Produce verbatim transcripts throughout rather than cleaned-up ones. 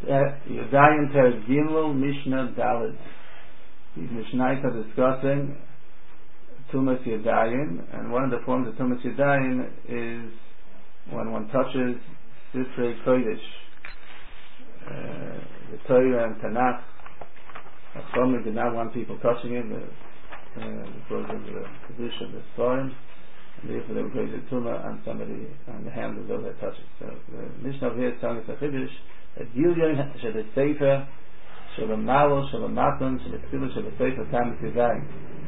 Yudayim Perek Gimel Mishnah Daled. These Mishnayos are discussing Tumas Yudayim, and one of the forms of Tumas Yudayim is when one touches Sifrei Kodesh, uh, the Torah and Tanakh. Chachamim did not want people touching it uh, because of the Kedusha of the Sforim, and therefore they would place a Tumah on somebody, on the hands of those that touch it. So the Mishnah over here is telling us a Chiddush that Gilyon shel Sefer shel Malo shel Matan shel Ktila shel Sefer Tam Tzivayim.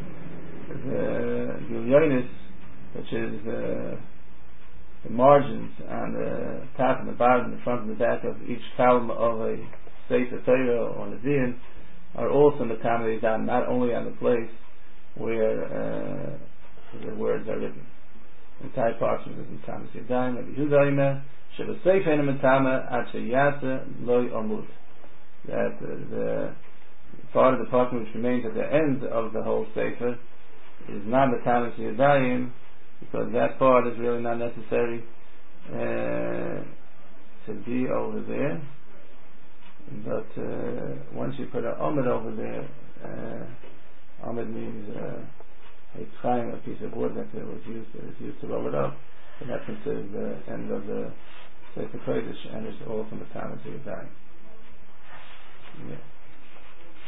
The Gilyonis, which is uh, the margins on the top and the bottom, the front and the back of each column of a Sefer Torah or Nevi'im, are also in the Tam Tzivayim, not only on the place where uh, the words are written. The entire portion is in Tam Tzivayim. Rabbi Yehuda Omer shel Sefer ena metama ad sheyasa lo yomud. That uh, the part of the portion which remains at the end of the whole Sefer is not the Tam Tzivayim, because that part is really not necessary uh, to be over there. But uh, once you put an Omer over there, uh, Omer means uh, a trying a piece of wood that was used, is used to roll it up, and that's considered the end of the Sefer Kodesh, and it's all from the Tam Tzivayim. Yeah.